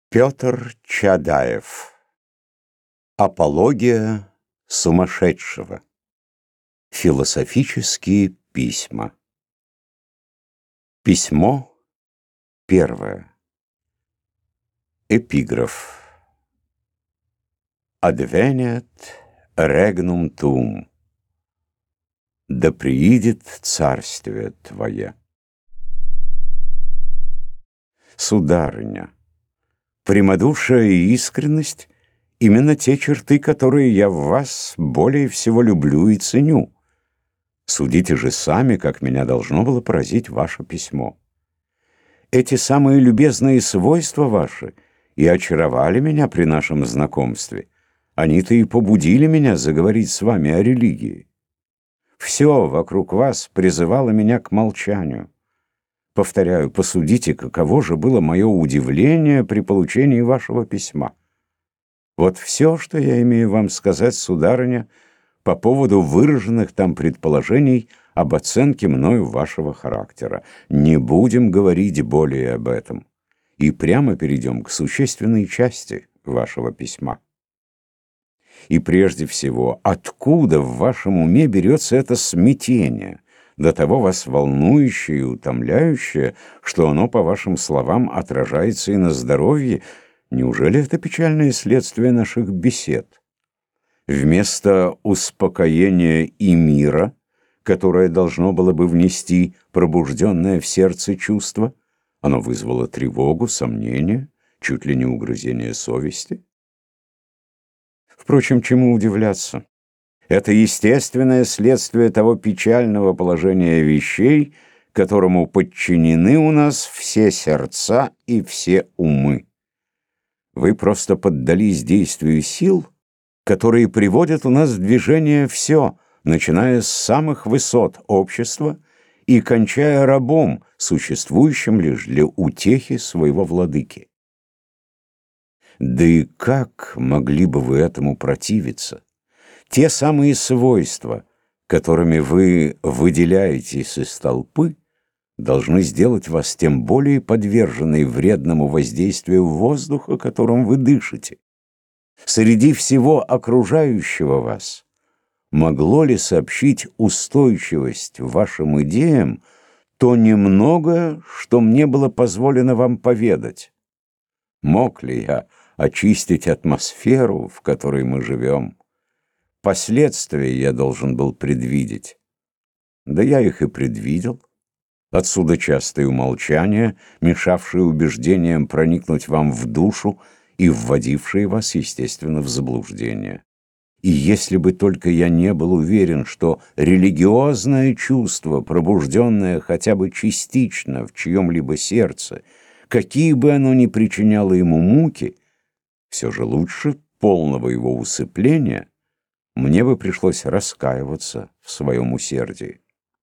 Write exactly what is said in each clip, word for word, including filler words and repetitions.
Петр Чадаев. Апология сумасшедшего. Философические письма. Письмо первое. Эпиграф. Adveniat regnum tuum. Да приидет царствие твое. Сударыня, прямодушие и искренность — именно те черты, которые я в вас более всего люблю и ценю. Судите же сами, как меня должно было поразить ваше письмо. Эти самые любезные свойства ваши и очаровали меня при нашем знакомстве. Они-то и побудили меня заговорить с вами о религии. Все вокруг вас призывало меня к молчанию. Повторяю, посудите, каково же было мое удивление при получении вашего письма. Вот все, что я имею вам сказать, сударыня, по поводу выраженных там предположений об оценке мною вашего характера. Не будем говорить более об этом. И прямо перейдем к существенной части вашего письма. И прежде всего, откуда в вашем уме берется это смятение, до того вас волнующее и утомляющее, что оно, по вашим словам, отражается и на здоровье? Неужели это печальное следствие наших бесед? Вместо успокоения и мира, которое должно было бы внести пробужденное в сердце чувство, оно вызвало тревогу, сомнение, чуть ли не угрызение совести? Впрочем, чему удивляться? Это естественное следствие того печального положения вещей, которому подчинены у нас все сердца и все умы. Вы просто поддались действию сил, которые приводят у нас в движение все, начиная с самых высот общества и кончая рабом, существующим лишь для утехи своего владыки. Да и как могли бы вы этому противиться? Те самые свойства, которыми вы выделяетесь из толпы, должны сделать вас тем более подверженной вредному воздействию воздуха, которым вы дышите. Среди всего окружающего вас могло ли сообщить устойчивость вашим идеям то немногое, что мне было позволено вам поведать? Мог ли я очистить атмосферу, в которой мы живем? Последствия я должен был предвидеть. Да я их и предвидел. Отсюда частые умолчания, мешавшие убеждениям проникнуть вам в душу и вводившие вас, естественно, в заблуждение. И если бы только я не был уверен, что религиозное чувство, пробужденное хотя бы частично в чьем-либо сердце, какие бы оно ни причиняло ему муки, все же лучше полного его усыпления мне бы пришлось раскаиваться в своем усердии.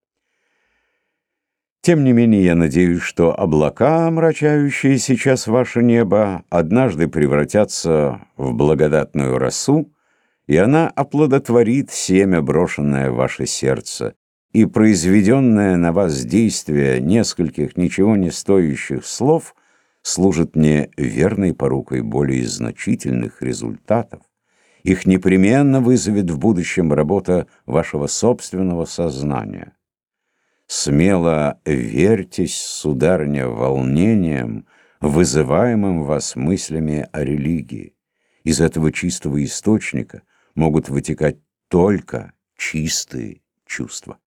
Тем не менее, я надеюсь, что облака, омрачающие сейчас ваше небо, однажды превратятся в благодатную росу, и она оплодотворит семя, брошенное в ваше сердце, и произведенное на вас действие нескольких ничего не стоящих слов служит мне верной порукой более значительных результатов. Их непременно вызовет в будущем работа вашего собственного сознания. Смело верьтесь, сударыня, волнением, вызываемым вас мыслями о религии. Из этого чистого источника могут вытекать только чистые чувства.